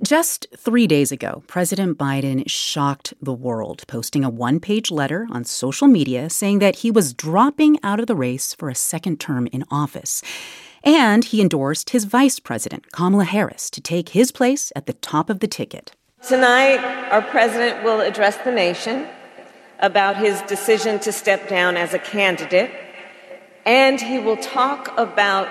Just 3 days ago, President Biden shocked the world, posting a one-page letter on social media saying that he was dropping out of the race for a second term in office. And he endorsed his vice president, Kamala Harris, to take his place at the top of the ticket. Tonight, our president will address the nation about his decision to step down as a candidate, and he will talk about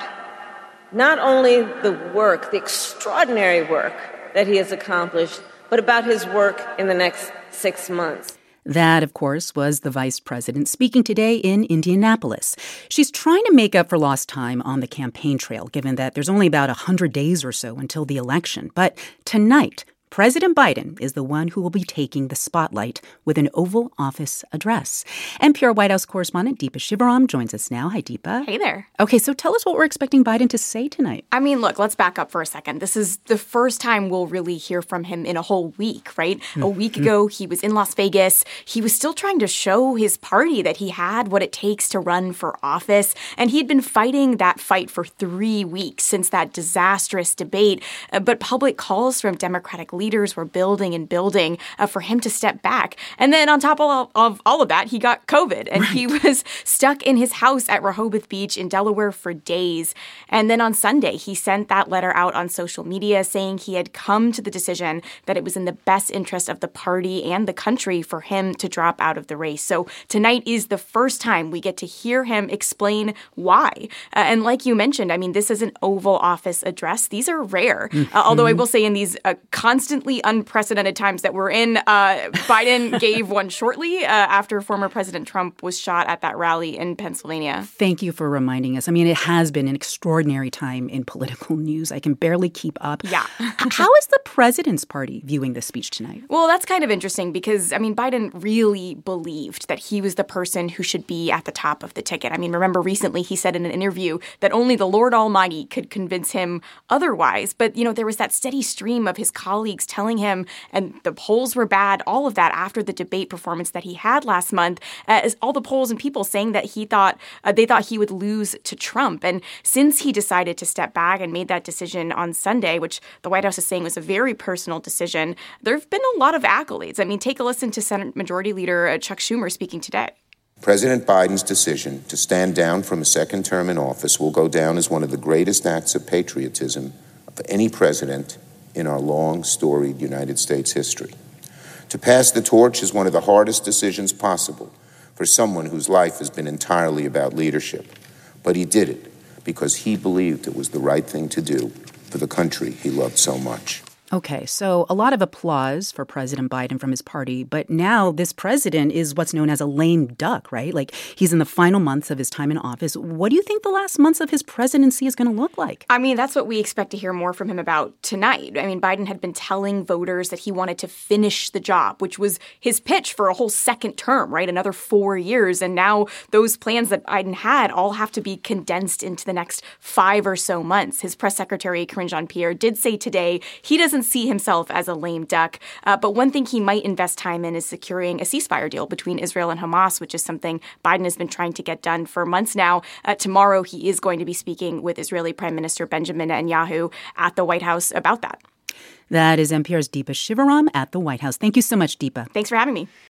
not only the work, the extraordinary work that he has accomplished, but about his work in the next 6 months. That, of course, was the vice president speaking today in Indianapolis. She's trying to make up for lost time on the campaign trail, given that there's only about 100 days or so until the election. But tonight, President Biden is the one who will be taking the spotlight with an Oval Office address. NPR White House correspondent Deepa Shivaram joins us now. Hi, Deepa. Hey there. Okay, so tell us what we're expecting Biden to say tonight. I mean, look, let's back up for a second. This is the first time we'll really hear from him in a whole week, right? A week ago, he was in Las Vegas. He was still trying to show his party that he had what it takes to run for office. And he'd been fighting that fight for 3 weeks since that disastrous debate. But public calls from Democratic leaders were building and building for him to step back. And then on top of all of that, he got COVID. And he was stuck in his house at Rehoboth Beach in Delaware for days. And then on Sunday, he sent that letter out on social media saying he had come to the decision that it was in the best interest of the party and the country for him to drop out of the race. So tonight is the first time we get to hear him explain why. And like you mentioned, I mean, this is an Oval Office address. These are rare. Although I will say in these constantly unprecedented times that we're in, Biden gave one shortly after former President Trump was shot at that rally in Pennsylvania. Thank you for reminding us. I mean, it has been an extraordinary time in political news. I can barely keep up. Yeah. How is the president's party viewing this speech tonight? Well, that's kind of interesting because, I mean, Biden really believed that he was the person who should be at the top of the ticket. I mean, remember recently he said in an interview that only the Lord Almighty could convince him otherwise. But, you know, there was that steady stream of his colleagues telling him, and the polls were bad, all of that after the debate performance that he had last month, as all the polls and people saying that they thought he would lose to Trump. And since he decided to step back and made that decision on Sunday, which the White House is saying was a very personal decision, there have been a lot of accolades. I mean, take a listen to Senate Majority Leader Chuck Schumer speaking today. President Biden's decision to stand down from a second term in office will go down as one of the greatest acts of patriotism of any president in our long, storied United States history. To pass the torch is one of the hardest decisions possible for someone whose life has been entirely about leadership. But he did it because he believed it was the right thing to do for the country he loved so much. Okay, so a lot of applause for President Biden from his party, but now this president is what's known as a lame duck, right? Like, he's in the final months of his time in office. What do you think the last months of his presidency is going to look like? I mean, that's what we expect to hear more from him about tonight. I mean, Biden had been telling voters that he wanted to finish the job, which was his pitch for a whole second term, right? Another 4 years. And now those plans that Biden had all have to be condensed into the next 5 or so months. His press secretary, Karine Jean-Pierre, did say today he doesn't see himself as a lame duck. But one thing he might invest time in is securing a ceasefire deal between Israel and Hamas, which is something Biden has been trying to get done for months now. Tomorrow, he is going to be speaking with Israeli Prime Minister Benjamin Netanyahu at the White House about that. That is NPR's Deepa Shivaram at the White House. Thank you so much, Deepa. Thanks for having me.